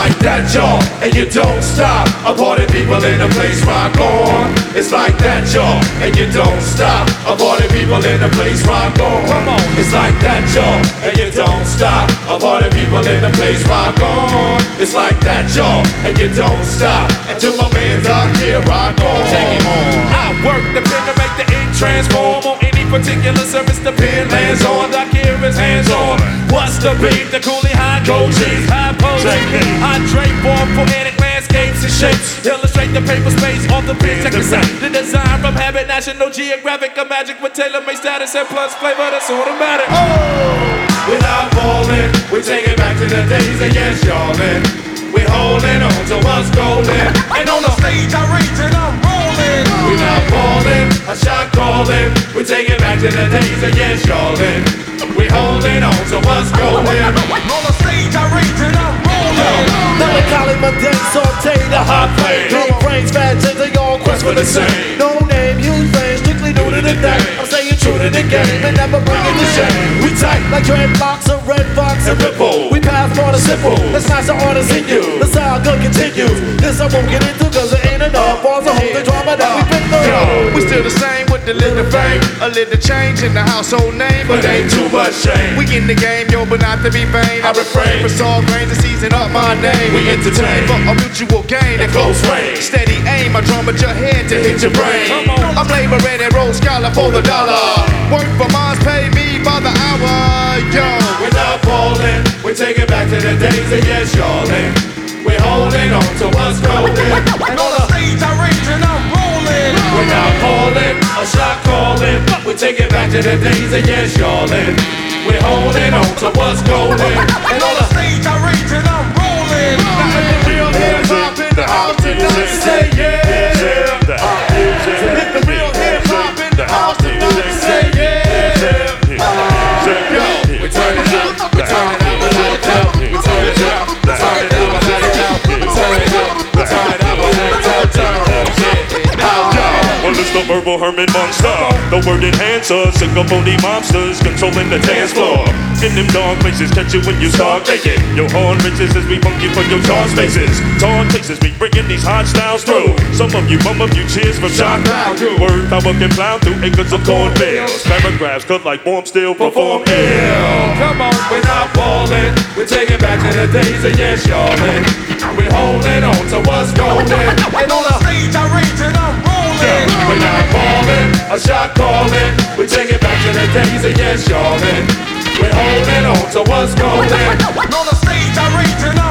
like that, y'all, and you don't stop. A party people in the place rock on. It's like that, y'all, and you don't stop. A party people in the place rock on. Come on. It's like that, y'all, and you don't stop. A party people in the place rock on. It's like that, y'all, and you don't stop. Until my man's out here rock on. Take him on. I work the pen to make the ink transform on any particular surface the pen lands on. The gear is hands on. What's the beat? The coolie high gold cheese, high pose. I drape for poetic landscapes and shapes. Illustrate the paper space on the page. Check this out. The design from habit, National Geographic, a magic with tailor-made status and plus flavor. That's automatic. Oh, without falling, we take it back to the days of yes, y'allin'. We holding on to what's golden. And on the stage I rage and I'm rolling. We not falling, a shot calling. We take it back to the days of yes, y'allin'. We holding on to what's golden. On the stage I rage and I'm rolling. Melancholy, mundane, saute the hot flame. Big brains, fat chins, they all quest for the same. No name, use fame, strictly new to the thing. I'm staying true to the game and never bringing the shame. We tight like dreadlocks, a red fox and ripple. We pass for the simple, let's smash the artists in you. The saga continues, this I won't get into cause it ain't enough. Falls a whole the drama that we've been through. Yo, we still the same with the little fame. A little change in the household name, but ain't too much shame. We in the game, yo, but not to be vain. I refrain for song grains to season up my name. We entertain for a mutual gain and close range. Steady aim, I drum at your head to hit your brain. I'm laboring and roll scholar for the dollar. Work for mines, pay me by the hour. Yo, we're not falling, we take it back to the days of yes, y'allin'. We're holding on to what's golden. And on the stage I rage and I'm rolling. We're not calling, a shot calling. We take it back to the days of yes, y'allin'. We're holding on to what's golden. And on the stage I rage and I'm rolling. Now if the real hip hop in the house tonight, say yeah. If the real hip hop in the house tonight, say yeah. Yo, we turn it up, we turn it up without a doubt. We turn it up, we turn it up without a doubt. We turn it up, we turn it up without a doubt. Well, it's the verbal Herman monster. The word enhancer, sycophonie monsters controlling the dance floor. In them dark places, catch you when you start making your horn riches as we funk you for your tall spaces. Tall places, we bringing these hot styles through. Some of you cheers from shock value. Word power can plow through acres of cornfields. Paragraphs cut like warm steel, perform ill. Come on, we're not falling. We're taking back to the days of yes, y'allin'. We're holding on to what's golden. And on the stage I rage and I'm rolling. We're not falling, a shot calling. We take it back to the days of yes, y'allin'. We're holding on to what's golden. On the stage I rage and I'm